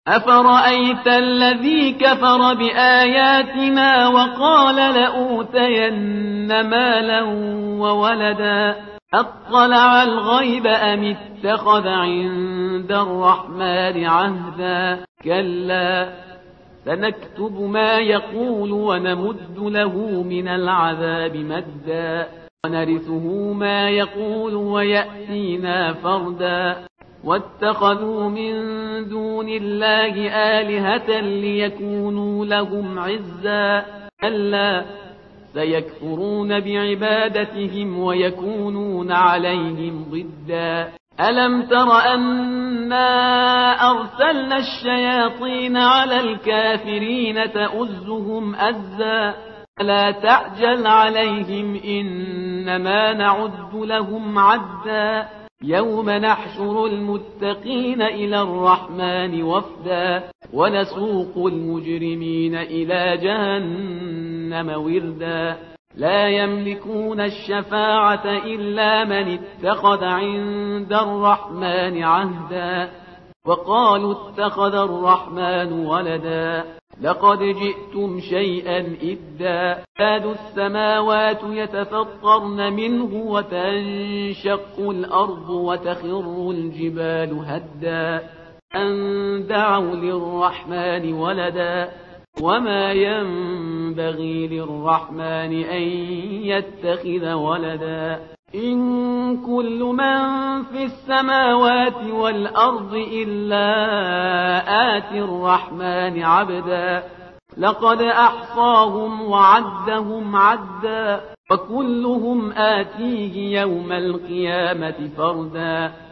أفرأيت الذي كفر بآياتنا وقال لأوتين مالا وولدا أطلع الغيب أم اتخذ عند الرحمن عهدا كلا سنكتب ما يقول ونمد له من العذاب مدا ونرثه ما يقول ويأتينا فردا واتخذوا من دون الله آلهة ليكونوا لهم عزا كلا سيكفرون بعبادتهم ويكونون عليهم ضدا ألم تر أنا أرسلنا الشياطين على الكافرين تؤزهم أزا فلا تعجل عليهم إنما نعد لهم عدا يوم نحشر المتقين إلى الرحمن وفدا ونسوق المجرمين إلى جهنم وردا لا يملكون الشفاعة إلا من اتخذ عند الرحمن عهدا وقالوا اتخذ الرحمن ولدا لقد جئتم شيئا إدا تكاد السماوات يتفطرن منه وتنشق الأرض وتخر الجبال هدا أن دعوا للرحمن ولدا وما ينبغي للرحمن أن يتخذ ولدا إن كل من في السماوات والأرض إلا آتي الرحمن عبدا لقد أحصاهم وعدهم عدا وكلهم آتيه يوم القيامة فردا